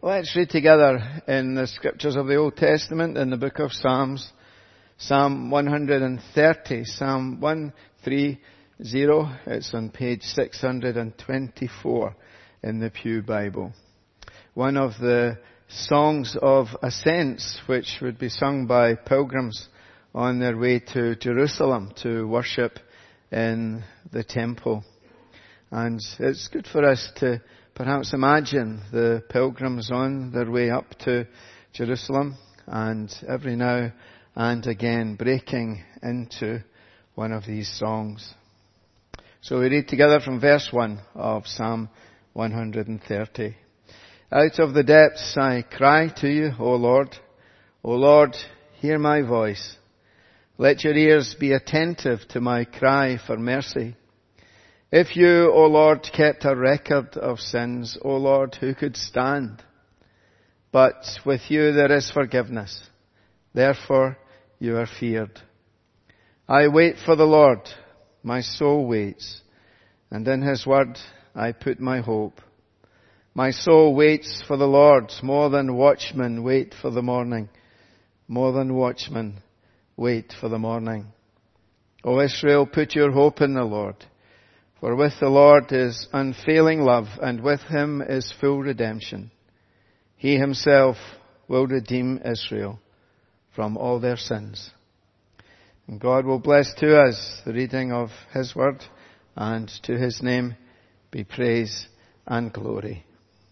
Let's read together in the scriptures of the Old Testament in the book of Psalms, Psalm 130, Psalm 130. It's on page 624 in the Pew Bible. One of the songs of ascents which would be sung by pilgrims on their way to Jerusalem to worship in the temple. And it's good for us to perhaps imagine the pilgrims on their way up to Jerusalem and every now and again breaking into one of these songs. So we read together from verse 1 of Psalm 130. Out of the depths I cry to you, O Lord. O Lord, hear my voice. Let your ears be attentive to my cry for mercy. If you, O Lord, kept a record of sins, O Lord, who could stand? But with you there is forgiveness. Therefore you are feared. I wait for the Lord. My soul waits. And in his word I put my hope. My soul waits for the Lord more than watchmen wait for the morning. More than watchmen wait for the morning. O Israel, put your hope in the Lord. For with the Lord is unfailing love, and with him is full redemption. He himself will redeem Israel from all their sins. And God will bless to us the reading of his word, and to his name be praise and glory.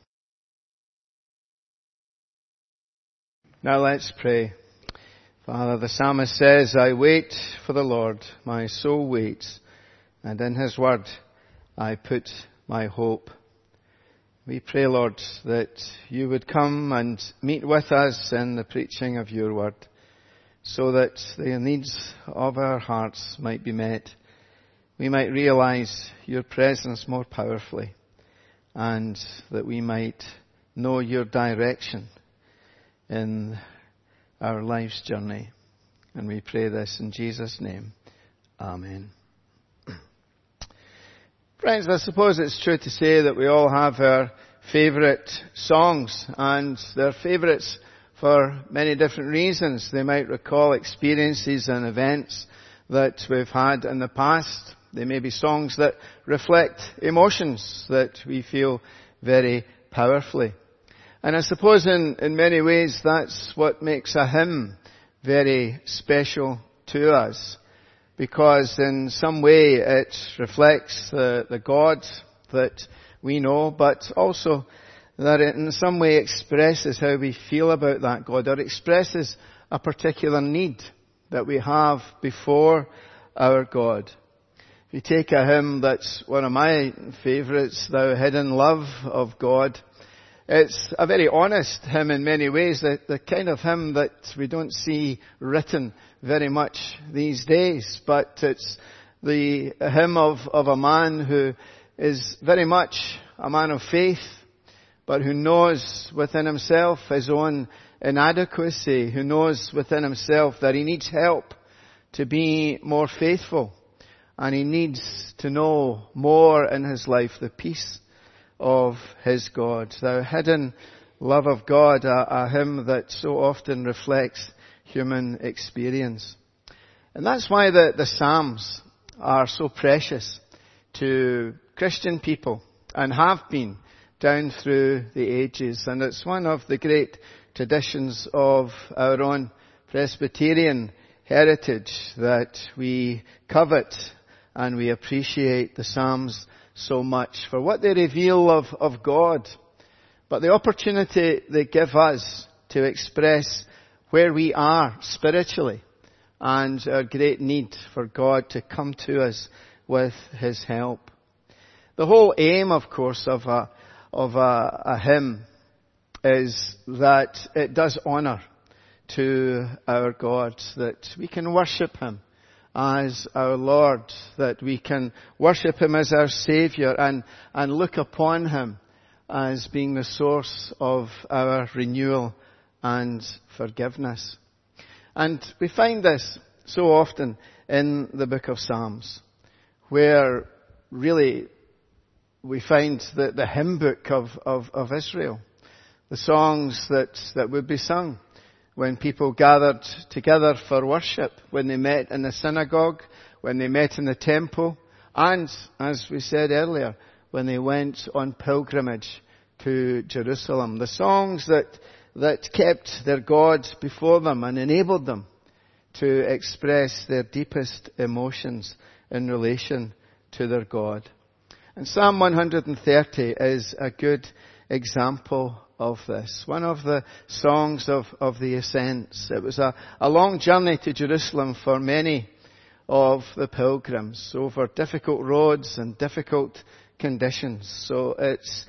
Now let's pray. Father, the psalmist says, I wait for the Lord, my soul waits, and in his word I put my hope. We pray, Lord, that you would come and meet with us in the preaching of your word, so that the needs of our hearts might be met. We might realize your presence more powerfully, and that we might know your direction in our life's journey. And we pray this in Jesus' name. Amen. Friends, I suppose it's true to say that we all have our favourite songs, and they're favourites for many different reasons. They might recall experiences and events that we've had in the past. They may be songs that reflect emotions that we feel very powerfully. And I suppose in many ways that's what makes a hymn very special to us. Because in some way it reflects the God that we know, but also that it in some way expresses how we feel about that God, or expresses a particular need that we have before our God. If you take a hymn that's one of my favourites, Thou Hidden Love of God, it's a very honest hymn in many ways, the kind of hymn that we don't see written very much these days. But it's the hymn of a man who is very much a man of faith, but who knows within himself his own inadequacy, who knows within himself that he needs help to be more faithful, and he needs to know more in his life the peace of his God. Thou Hidden Love of God, a hymn that so often reflects human experience. And that's why the Psalms are so precious to Christian people, and have been down through the ages. And it's one of the great traditions of our own Presbyterian heritage that we covet and we appreciate the Psalms so much for what they reveal of God, but the opportunity they give us to express where we are spiritually and our great need for God to come to us with his help. The whole aim, of course, of a hymn is that it does honour to our God, that we can worship him as our Lord, that we can worship him as our Saviour and look upon him as being the source of our renewal and forgiveness. And we find this so often in the book of Psalms, where really we find the hymn book of Israel. The songs that would be sung when people gathered together for worship, when they met in the synagogue, when they met in the temple, and, as we said earlier, when they went on pilgrimage to Jerusalem. The songs that kept their God before them and enabled them to express their deepest emotions in relation to their God. And Psalm 130 is a good example of this. One of the songs of the ascents. It was a long journey to Jerusalem for many of the pilgrims over difficult roads and difficult conditions. So it's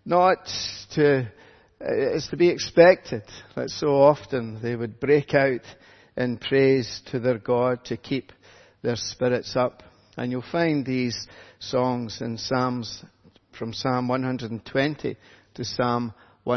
to be expected that so often they would break out in praise to their God to keep their spirits up. And you'll find these songs in Psalms from Psalm 120 to Psalm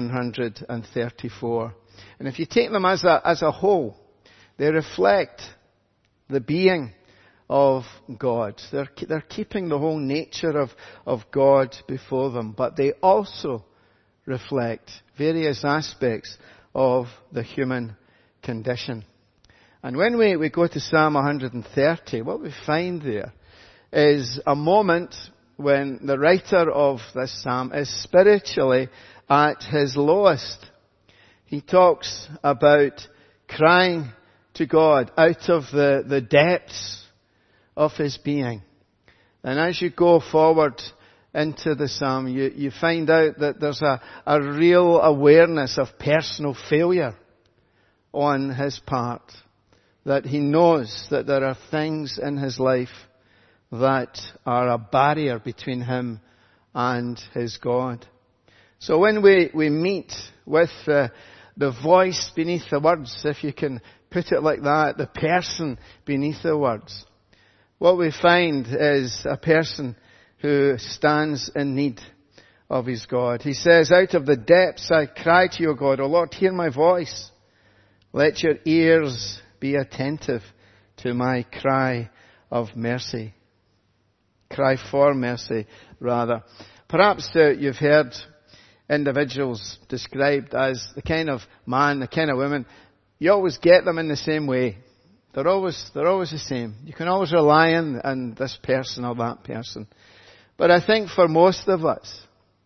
134. And if you take them as a whole, they reflect the being of God. They're keeping the whole nature of God before them, but they also reflect various aspects of the human condition. And when we go to Psalm 130, what we find there is a moment when the writer of this psalm is spiritually at his lowest. He talks about crying to God out of the depths of his being. And as you go forward into the psalm, you find out that there's a real awareness of personal failure on his part. That he knows that there are things in his life that are a barrier between him and his God. So when we meet with the voice beneath the words, if you can put it like that, the person beneath the words, what we find is a person who stands in need of his God. He says, out of the depths I cry to you, God. O Lord, hear my voice. Let your ears be attentive to my cry of mercy. Cry for mercy, rather. Perhaps you've heard individuals described as the kind of man, the kind of woman, you always get them in the same way. They're always the same. You can always rely on this person or that person. But I think for most of us,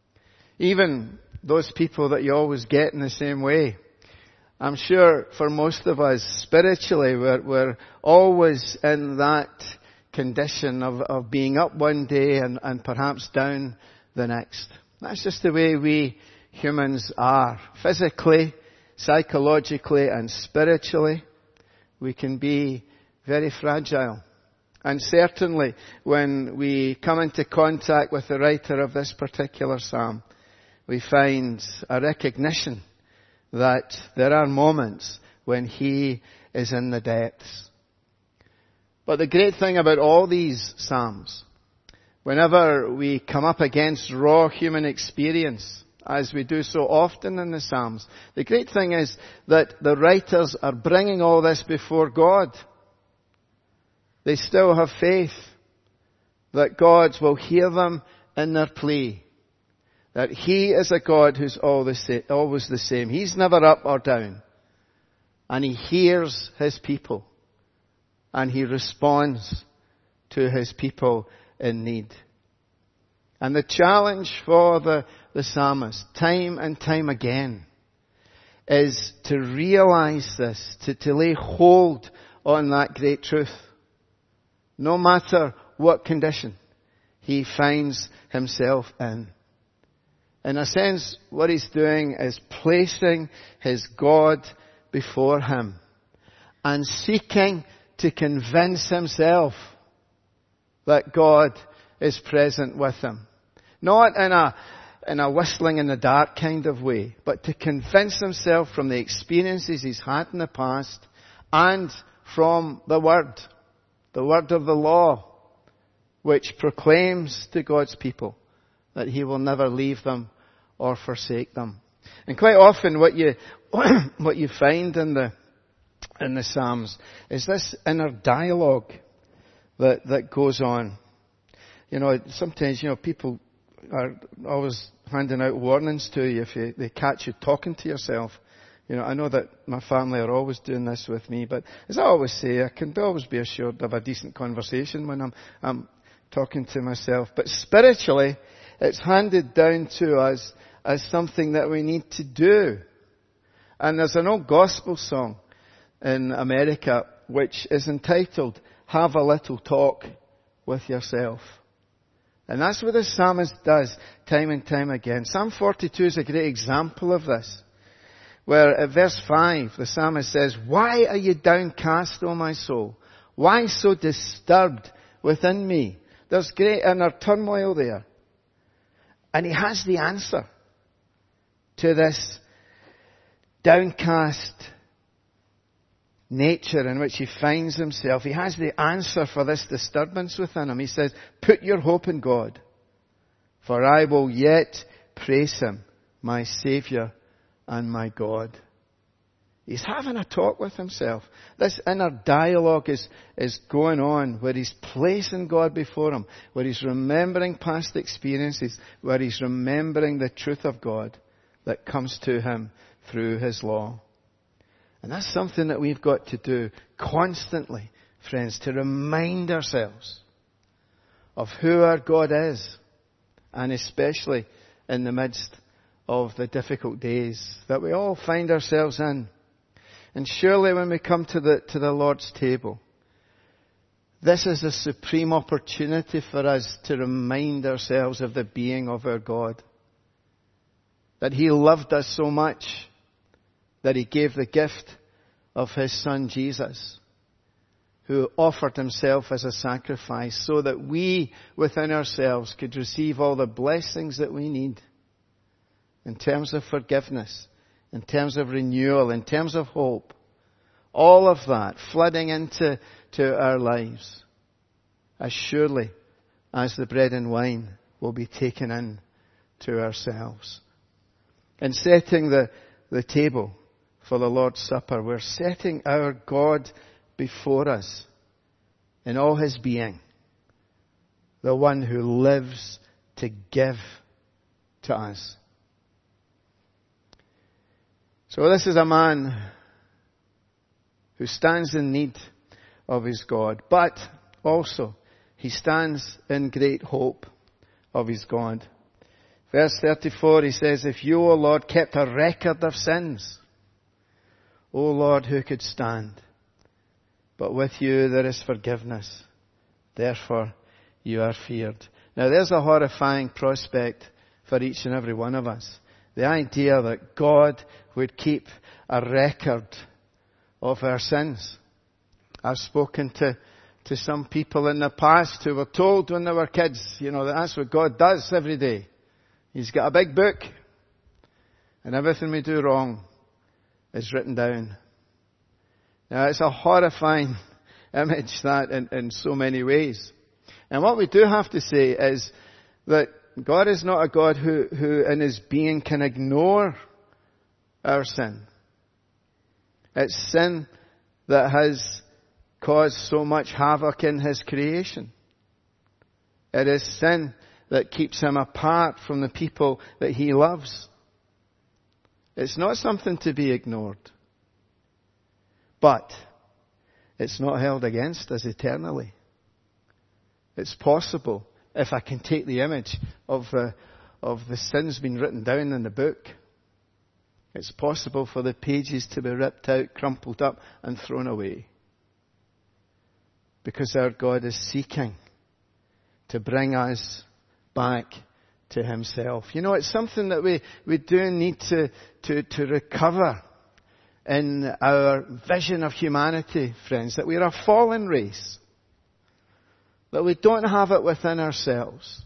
even those people that you always get in the same way, I'm sure for most of us, spiritually, we're always in that condition of being up one day and perhaps down the next. That's just the way we humans are. Physically, psychologically, and spiritually, we can be very fragile. And certainly, when we come into contact with the writer of this particular psalm, we find a recognition that there are moments when he is in the depths. But the great thing about all these psalms, whenever we come up against raw human experience, as we do so often in the psalms, the great thing is that the writers are bringing all this before God. They still have faith that God will hear them in their plea. That he is a God who's always the same. He's never up or down. And he hears his people. And he responds to his people in need. And the challenge for the psalmist, time and time again, is to realize this, to lay hold on that great truth. No matter what condition he finds himself in. In a sense, what he's doing is placing his God before him and seeking to convince himself that God is present with him. Not in a whistling in the dark kind of way, but to convince himself from the experiences he's had in the past and from the Word of the law, which proclaims to God's people that he will never leave them or forsake them. And quite often what you find in the Psalms is this inner dialogue that goes on. Sometimes, people are always handing out warnings to you if they catch you talking to yourself. You know, I know that my family are always doing this with me, but as I always say, I can always be assured of a decent conversation when I'm talking to myself. But spiritually, it's handed down to us as something that we need to do. And there's an old gospel song in America which is entitled, "Have a Little Talk with Yourself." And that's what the psalmist does time and time again. Psalm 42 is a great example of this, where at verse 5 the psalmist says, "Why are you downcast, O my soul? Why so disturbed within me?" There's great inner turmoil there. And he has the answer to this downcast nature in which he finds himself. He has the answer for this disturbance within him. He says, "Put your hope in God, for I will yet praise Him, my Saviour and my God." He's having a talk with himself. This inner dialogue is going on where he's placing God before him, where he's remembering past experiences, where he's remembering the truth of God that comes to him through His law. And that's something that we've got to do constantly, friends, to remind ourselves of who our God is, and especially in the midst of the difficult days that we all find ourselves in. And surely when we come to the Lord's table, this is a supreme opportunity for us to remind ourselves of the being of our God. That He loved us so much that He gave the gift of His Son Jesus, who offered Himself as a sacrifice so that we within ourselves could receive all the blessings that we need in terms of forgiveness, in terms of renewal, in terms of hope. All of that flooding into our lives as surely as the bread and wine will be taken in to ourselves. In setting the table for the Lord's Supper, we're setting our God before us in all His being, the one who lives to give to us. So this is a man who stands in need of his God, but also he stands in great hope of his God. Verse 34, he says, "If you, O Lord, kept a record of sins, O Lord, who could stand? But with you there is forgiveness. Therefore you are feared." Now there's a horrifying prospect for each and every one of us. The idea that God would keep a record of our sins. I've spoken to some people in the past who were told when they were kids, that's what God does every day. He's got a big book, and everything we do wrong is written down. Now it's a horrifying image that in so many ways. And what we do have to say is that God is not a God who in His being can ignore our sin. It's sin that has caused so much havoc in His creation. It is sin that keeps Him apart from the people that He loves. It's not something to be ignored. But it's not held against us eternally. It's possible, if I can take the image of the sins being written down in the book, it's possible for the pages to be ripped out, crumpled up, and thrown away. Because our God is seeking to bring us back to Himself. It's something that we do need to recover in our vision of humanity, friends, that we are a fallen race. That we don't have it within ourselves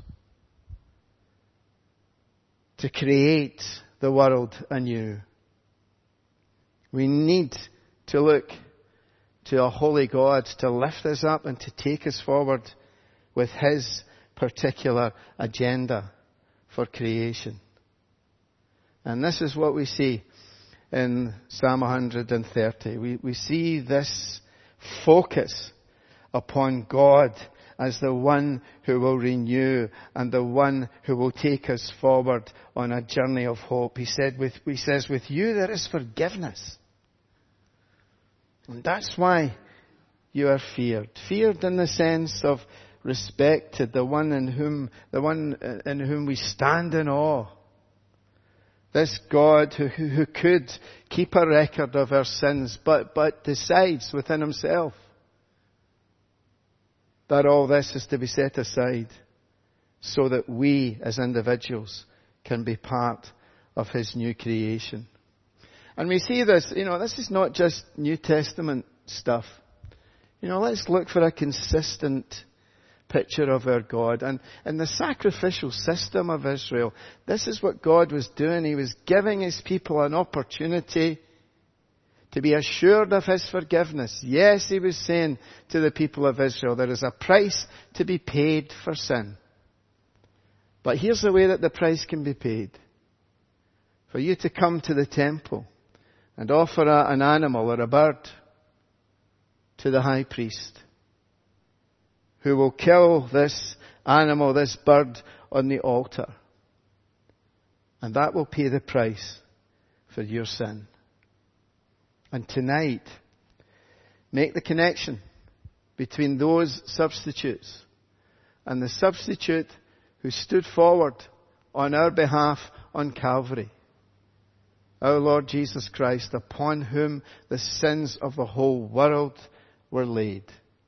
to create the world anew. We need to look to a holy God to lift us up and to take us forward with His particular agenda for creation. And this is what we see in Psalm 130. We see this focus upon God as the one who will renew and the one who will take us forward on a journey of hope. He says, with you there is forgiveness. And that's why you are feared. Feared in the sense of respected, the one in whom we stand in awe. This God who could keep a record of our sins, but decides within himself that all this is to be set aside so that we as individuals can be part of his new creation. And we see this, this is not just New Testament stuff. Let's look for a consistent picture of our God. And in the sacrificial system of Israel, this is what God was doing. He was giving his people an opportunity to be assured of his forgiveness. Yes, he was saying to the people of Israel, there is a price to be paid for sin. But here's the way that the price can be paid. For you to come to the temple and offer an animal or a bird to the high priest, who will kill this animal, this bird, on the altar. And that will pay the price for your sin. And tonight, make the connection between those substitutes and the substitute who stood forward on our behalf on Calvary. Our Lord Jesus Christ, upon whom the sins of the whole world were laid,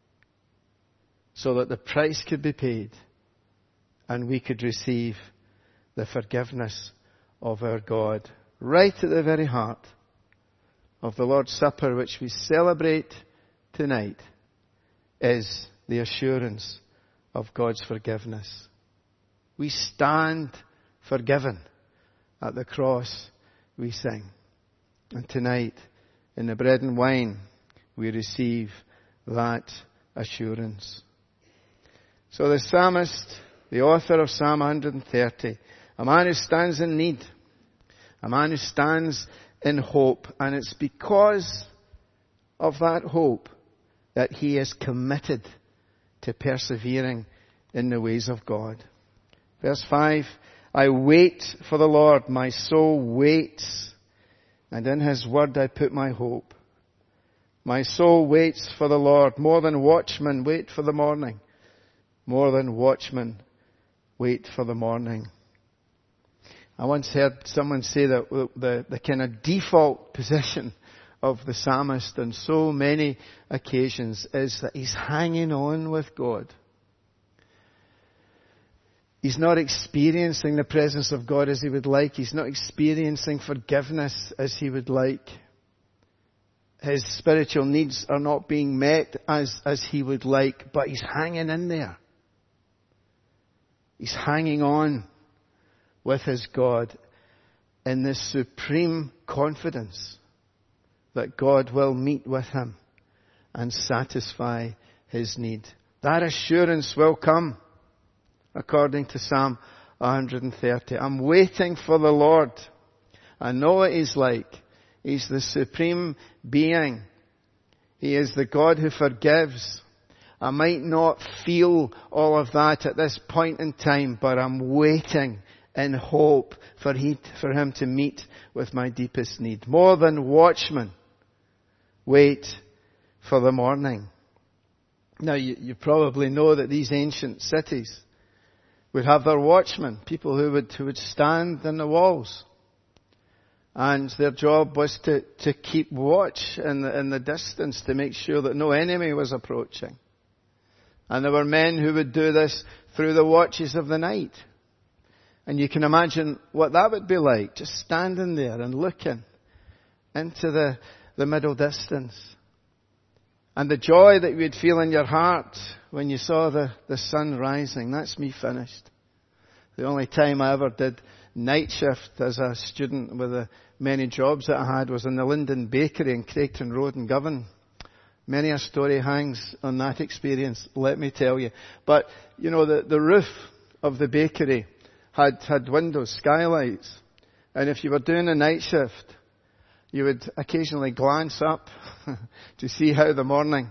so that the price could be paid and we could receive the forgiveness of our God. Right at the very heart of the Lord's Supper, which we celebrate tonight, is the assurance of God's forgiveness. We stand forgiven. At the cross we sing. And tonight, in the bread and wine, we receive that assurance. So the psalmist, the author of Psalm 130, a man who stands in need, a man who stands in hope, and it's because of that hope that he is committed to persevering in the ways of God. Verse 5, I wait for the Lord, my soul waits, and in his word I put my hope. My soul waits for the Lord, more than watchmen wait for the morning. More than watchmen wait for the morning. I once heard someone say that the kind of default position of the psalmist on so many occasions is that he's hanging on with God. He's not experiencing the presence of God as he would like. He's not experiencing forgiveness as he would like. His spiritual needs are not being met as he would like, but he's hanging in there. He's hanging on with his God in this supreme confidence that God will meet with him and satisfy his need. That assurance will come, according to Psalm 130. I'm waiting for the Lord. I know what he's like. He's the supreme being. He is the God who forgives. I might not feel all of that at this point in time, but I'm waiting in hope for him to meet with my deepest need. More than watchmen wait for the morning. Now, you probably know that these ancient cities would have their watchmen, people who would stand in the walls. And their job was to keep watch in the distance to make sure that no enemy was approaching. And there were men who would do this through the watches of the night. And you can imagine what that would be like, just standing there and looking into the middle distance. And the joy that you would feel in your heart when you saw the sun rising. That's me finished. The only time I ever did night shift as a student with the many jobs that I had was in the Linden Bakery in Craigton Road in Govan. Many a story hangs on that experience, let me tell you. But, the roof of the bakery had windows, skylights. And if you were doing a night shift, you would occasionally glance up to see how the morning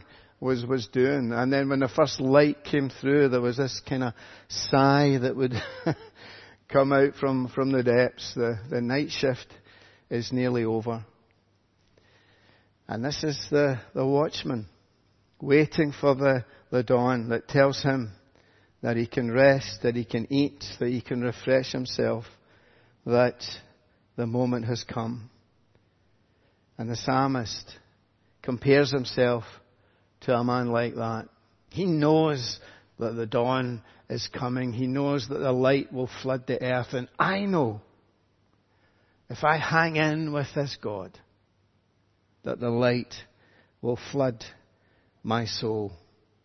was doing. And then when the first light came through, there was this kind of sigh that would come out from the depths. The night shift is nearly over. And this is the watchman waiting for the dawn that tells him that he can rest, that he can eat, that he can refresh himself, that the moment has come. And the psalmist compares himself to a man like that. He knows that the dawn is coming. He knows that the light will flood the earth. And I know, if I hang in with this God, that the light will flood my soul.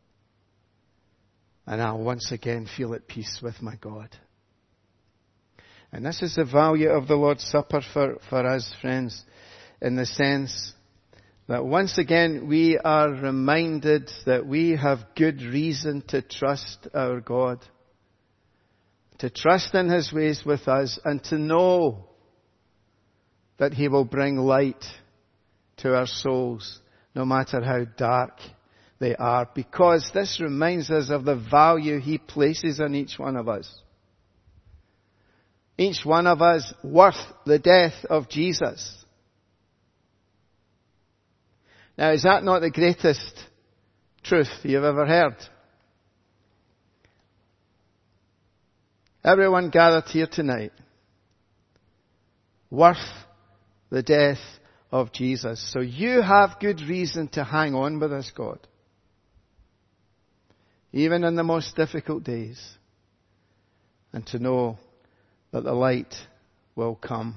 And I'll once again feel at peace with my God. And this is the value of the Lord's Supper for us, friends, in the sense that once again we are reminded that we have good reason to trust our God, to trust in His ways with us, and to know that He will bring light to our souls, no matter how dark they are, because this reminds us of the value He places on each one of us. Each one of us worth the death of Jesus. Now, is that not the greatest truth you've ever heard? Everyone gathered here tonight, worth the death of Jesus. So you have good reason to hang on with this God, even in the most difficult days, and to know that the light will come.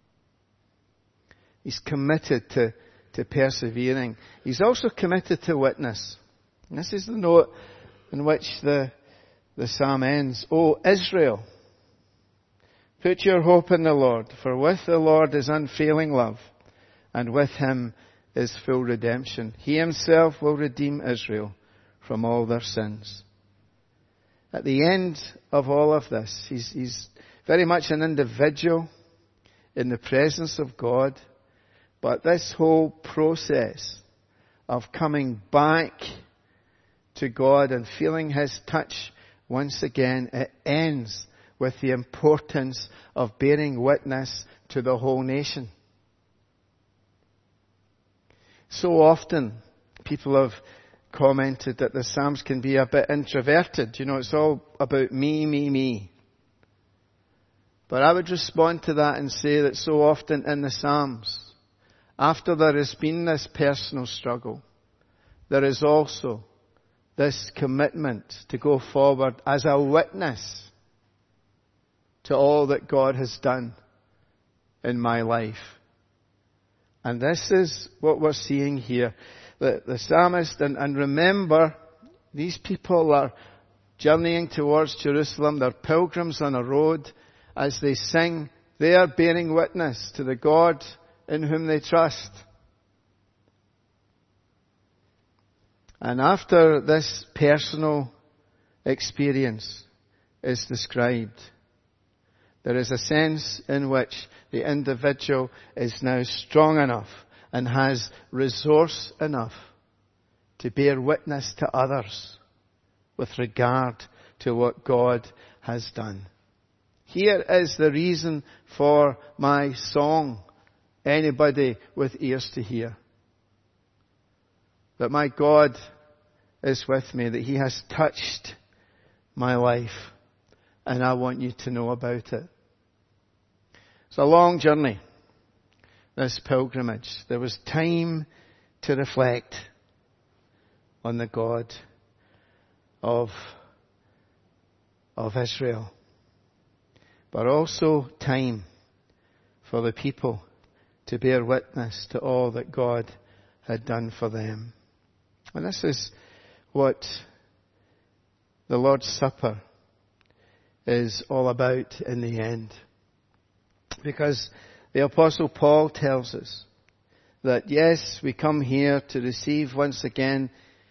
He's committed to persevering. He's also committed to witness. And this is the note in which the psalm ends. O Israel, put your hope in the Lord, for with the Lord is unfailing love, and with Him is full redemption. He Himself will redeem Israel from all their sins. At the end of all of this, he's very much an individual in the presence of God. But this whole process of coming back to God and feeling His touch once again, it ends with the importance of bearing witness to the whole nation. So often, people have commented that the Psalms can be a bit introverted. You know, it's all about me, me, me. But I would respond to that and say that so often in the Psalms, after there has been this personal struggle, there is also this commitment to go forward as a witness to all that God has done in my life. And this is what we're seeing here. The psalmist, and remember, these people are journeying towards Jerusalem. They're pilgrims on a road. As they sing, they are bearing witness to the God in whom they trust. And after this personal experience is described, there is a sense in which the individual is now strong enough and has resource enough to bear witness to others with regard to what God has done. Here is the reason for my song, anybody with ears to hear. That my God is with me, that He has touched my life, and I want you to know about it. It's a long journey, this pilgrimage. There was time to reflect on the God of Israel, but also time for the people to bear witness to all that God had done for them. And this is what the Lord's Supper is all about in the end. Because the Apostle Paul tells us that yes, we come here to receive once again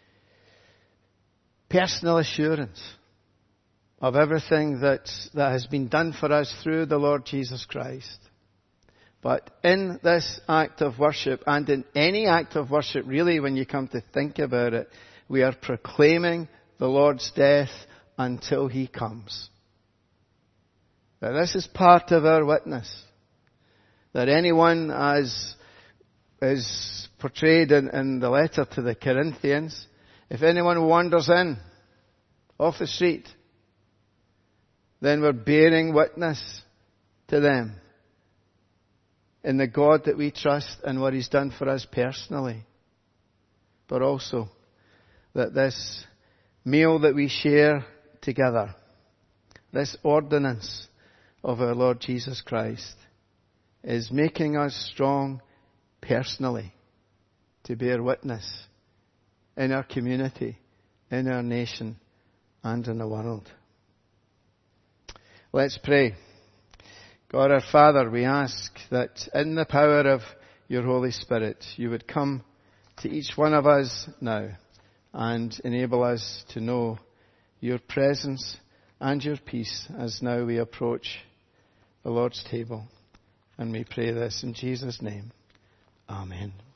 personal assurance of everything that has been done for us through the Lord Jesus Christ. But in this act of worship, and in any act of worship really when you come to think about it, We are proclaiming the Lord's death until He comes. Now, this is part of our witness. That anyone, as is portrayed in the letter to the Corinthians, if anyone wanders in off the street, then we're bearing witness to them in the God that we trust and what He's done for us personally. But also that this meal that we share together, this ordinance of our Lord Jesus Christ, is making us strong personally to bear witness in our community, in our nation, and in the world. Let's pray. God our Father, we ask that in the power of your Holy Spirit, you would come to each one of us now and enable us to know your presence and your peace as now we approach the Lord's table. And we pray this in Jesus' name. Amen.